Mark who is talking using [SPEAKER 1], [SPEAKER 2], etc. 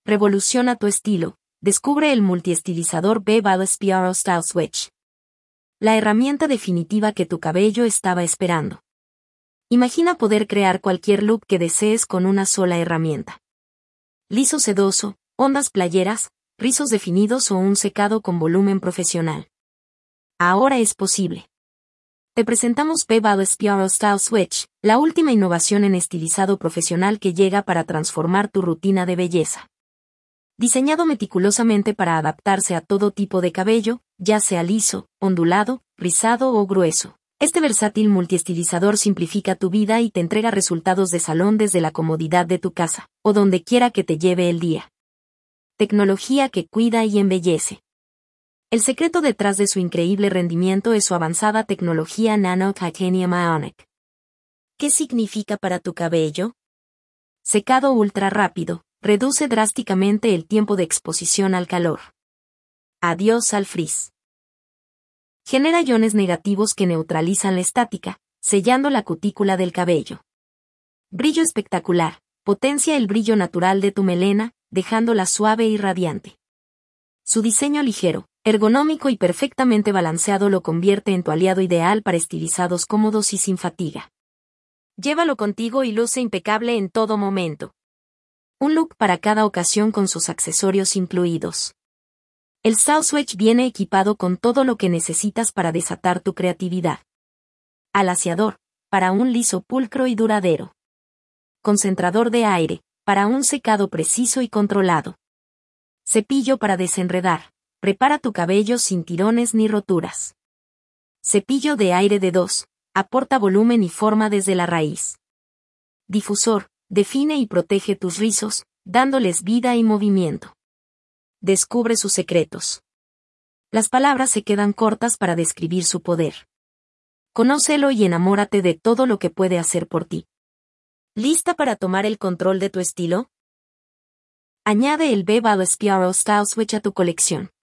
[SPEAKER 1] Revoluciona tu estilo. Descubre el multiestilizador Bevalo Spiral Style Switch. La herramienta definitiva que tu cabello estaba esperando. Imagina poder crear cualquier look que desees con una sola herramienta. Liso sedoso, ondas playeras, rizos definidos o un secado con volumen profesional. Ahora es posible. Te presentamos Bevalo Spiral Style Switch, la última innovación en estilizado profesional que llega para transformar tu rutina de belleza. Diseñado meticulosamente para adaptarse a todo tipo de cabello, ya sea liso, ondulado, rizado o grueso. Este versátil multiestilizador simplifica tu vida y te entrega resultados de salón desde la comodidad de tu casa, o donde quiera que te lleve el día. Tecnología que cuida y embellece. El secreto detrás de su increíble rendimiento es su avanzada tecnología Nano Titanium Ionic. ¿Qué significa para tu cabello? Secado ultra rápido. Reduce drásticamente el tiempo de exposición al calor. Adiós al frizz. Genera iones negativos que neutralizan la estática, sellando la cutícula del cabello. Brillo espectacular. Potencia el brillo natural de tu melena, dejándola suave y radiante. Su diseño ligero, ergonómico y perfectamente balanceado lo convierte en tu aliado ideal para estilizados cómodos y sin fatiga. Llévalo contigo y luce impecable en todo momento. Un look para cada ocasión con sus accesorios incluidos. El Style Switch viene equipado con todo lo que necesitas para desatar tu creatividad. Alaciador, para un liso pulcro y duradero. Concentrador de aire, para un secado preciso y controlado. Cepillo para desenredar, prepara tu cabello sin tirones ni roturas. Cepillo de aire de 2, aporta volumen y forma desde la raíz. Difusor, define y protege tus rizos, dándoles vida y movimiento. Descubre sus secretos. Las palabras se quedan cortas para describir su poder. Conócelo y enamórate de todo lo que puede hacer por ti. ¿Lista para tomar el control de tu estilo? Añade el Bevalo Spiral Style Switch a tu colección.